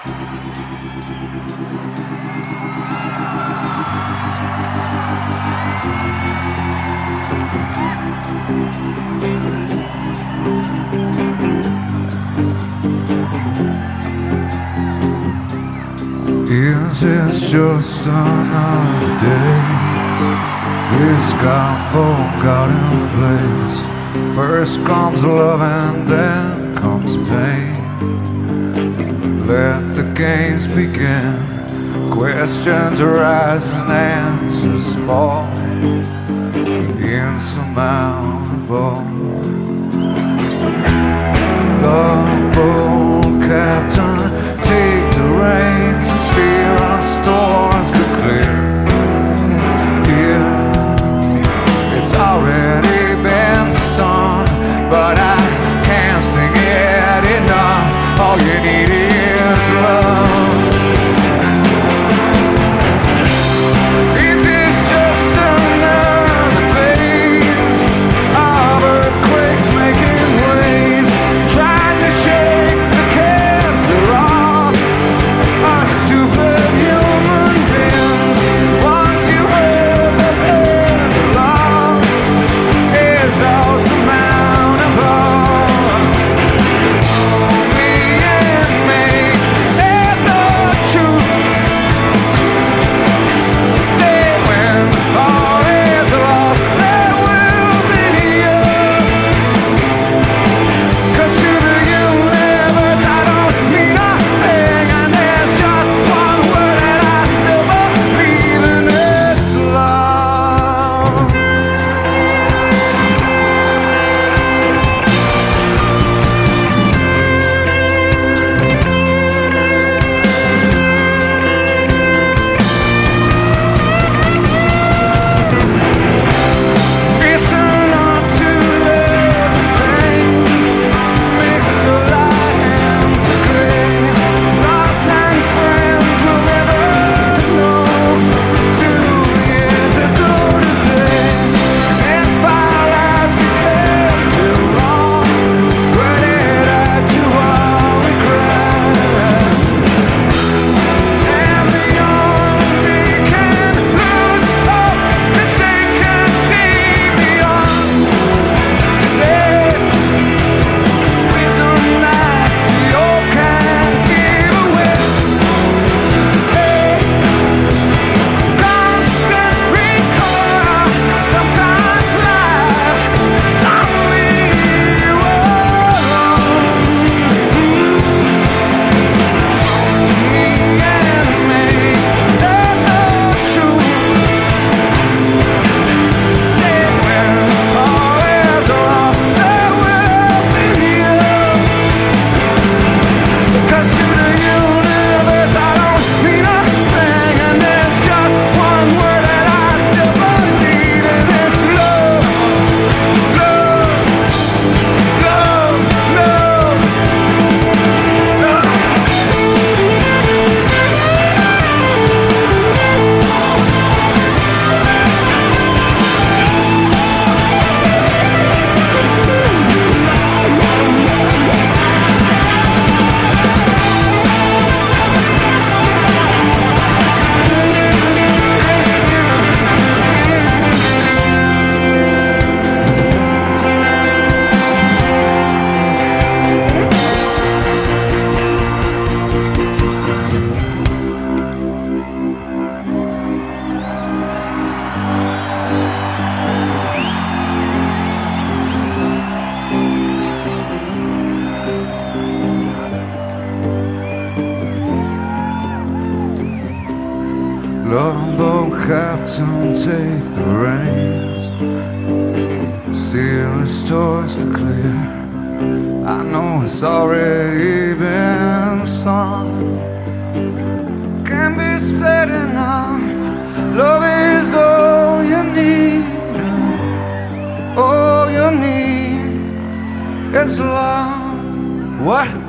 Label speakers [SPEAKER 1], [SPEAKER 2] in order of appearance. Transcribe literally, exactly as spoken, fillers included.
[SPEAKER 1] Is this just another day? This God-forgotten place. First comes love and then comes pain. Let the games begin. Questions arise and answers fall. Insurmountable. Love boat captain, take the reins and steer on storms to clear. Here, it's already been sung, but I can't sing it enough. All you need is love. Is this just another phase of earthquakes making waves, trying to shake the cancer off our stupid human beings? Once you heard the pain of love is all surmountable. Me and me and the truth. They win, all is lost. There will be you. 'Cause to the universe I don't mean a thing, and there's just one word that I still believe in. It's love. It's enough to live the pain, mix the light and the gray. Lost and friends will never know. Two years ago today, if our lives became too long, what did I do? All regret. And the only can lose hope is they can see beyond today. Wisdom that we all can give away. Hey, constant recall. Sometimes life don't leave you alone. Me and me and the truth. They will always lost. There will be you. 'Cause to the universe I don't mean a thing, and there's just one word that I still believe in. It's love, love, love, love, love. Longboat captain, take the reins, steer us towards the clear. I know it's already been sung, can't be said enough. Love is all you need, all you need. It's love. What?